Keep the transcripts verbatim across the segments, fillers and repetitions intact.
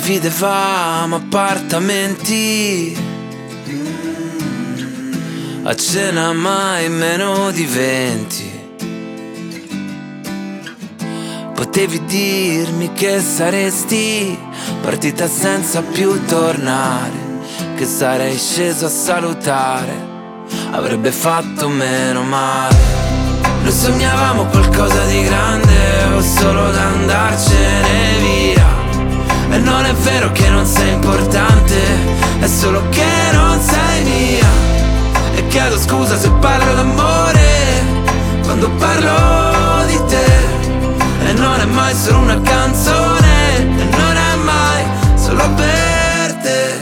Condividevamo appartamenti, a cena mai meno di venti. Potevi dirmi che saresti partita senza più tornare, che sarei sceso a salutare, avrebbe fatto meno male. Noi sognavamo qualcosa di grande o solo da andarcene via. E non è vero che non sei importante, è solo che non sei mia. E chiedo scusa se parlo d'amore quando parlo di te. E non è mai solo una canzone, e non è mai solo per te.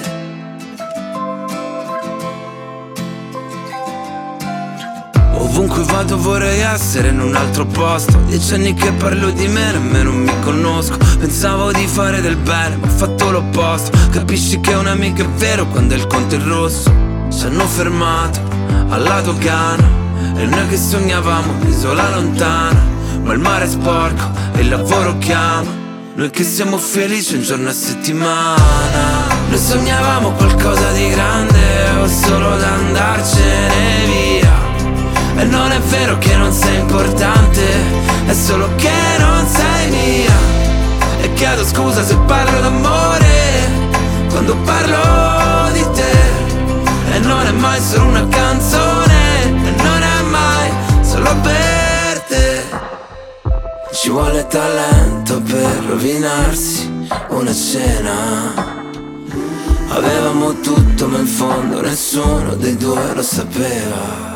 Ovunque vado vorrei essere in un altro posto. Dieci anni che parlo di me, nemmeno mi conosco. Pensavo di fare del bene, ma ho fatto l'opposto. Capisci che un amico è vero quando il conto è rosso. Ci hanno fermato alla dogana e noi che sognavamo l'isola lontana. Ma il mare è sporco e il lavoro chiama. Noi che siamo felici un giorno a settimana. Noi sognavamo qualcosa di grande o solo da andarcene via. E non è vero che non sei importante, è solo che non sei mia. E chiedo scusa se parlo d'amore quando parlo di te. E non è mai solo una canzone, e non è mai solo per te. Ci vuole talento per rovinarsi una cena. Avevamo tutto ma in fondo nessuno dei due lo sapeva.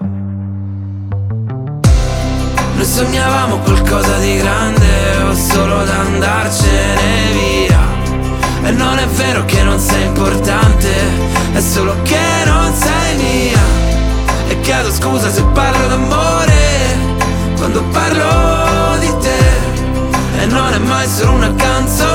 Noi sognavamo qualcosa di grande o solo da andarcene via. E non è vero che non sei importante, è solo che non sei mia. E chiedo scusa se parlo d'amore quando parlo di te. E non è mai solo una canzone,